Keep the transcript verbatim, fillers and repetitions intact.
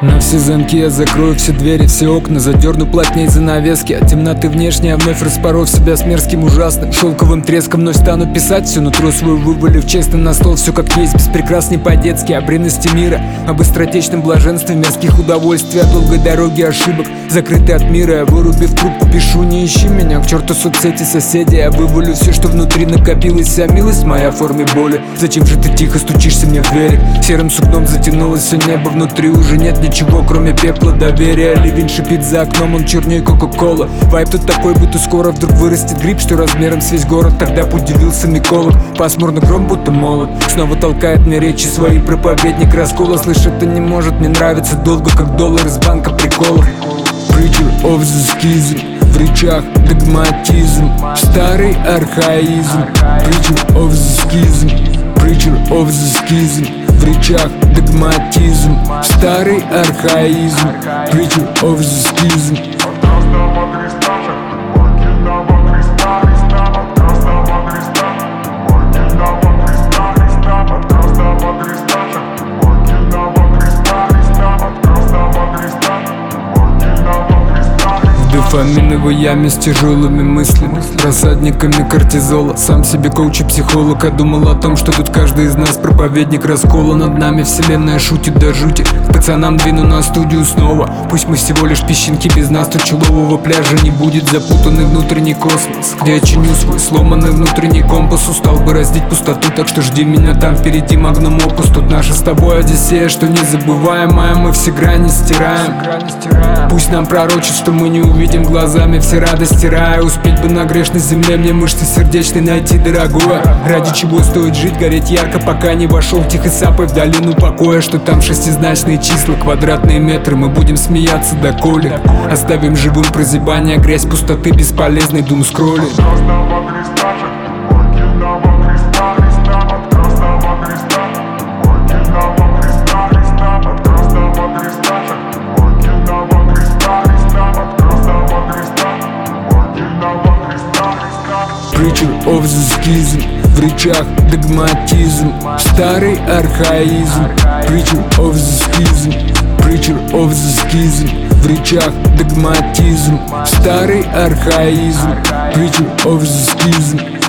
На все замки я закрою, все двери, все окна, задерну плотней занавески. От темноты внешней я вновь распоров себя с мерзким ужасным шелковым треском. Вновь стану писать все нутро свою, вывалив честно на стол все как есть, без прикрас, не по-детски. О бренности мира, об быстротечном блаженстве, мерзких удовольствий, о долгой дороге ошибок, закрытый от мира. Я вырубив трубку пишу: не ищи меня, к черту соцсети, соседи. Я вывалю все, что внутри накопилось, вся милость моя в форме боли. Зачем же ты тихо стучишься мне в двери? Серым сукном затянулось все небо, внутри уже нет ничего, кроме пепла, доверия. Ливень шипит за окном, он чернее кока-кола. Вайб тут такой, будто скоро вдруг вырастет гриб, что размером с весь город. Тогда б удивился миколог. Пасмурно гром, будто молот, снова толкает мне речи свои. Проповедник раскола, слышать-то не может. Мне нравится долго, как доллар из банка приколов. Preacher of the schism, в речах догматизм, старый архаизм. Preacher of the schism, Preacher of the schism, в речах догматизм, старый архаизм. Preacher of the schism. Дофаминовой яме с тяжелыми мыслями, рассадниками кортизола. Сам себе коуч и психолог, а думал о том, что тут каждый из нас проповедник раскола. Над нами вселенная шутит до жути. К пацанам двину на студию снова. Пусть мы всего лишь песчинки, без нас то челового пляжа не будет. Запутанный внутренний космос, где я чиню свой сломанный внутренний компас. Устал бы раздеть пустоту, так что жди меня там впереди магнум опус. Тут наша с тобой одиссея, что незабываемая. Мы все грани стираем. Пусть нам пророчат, что мы не увидим глазами все радости рая. Успеть бы на грешной земле мне мышцы сердечной найти, дорогое. Ради чего стоит жить, гореть ярко, пока не вошел тихой сапой в долину покоя. Что там шестизначные числа, квадратные метры. Мы будем смеяться доколе. Оставим живым прозябание, грязь пустоты, бесполезный дум скроллинг. Preacher of the schism, в речах догматизм, старый архаизм. Preacher of the schism, Preacher of the schism, в речах догматизм, старый архаизм. Preacher of the schism.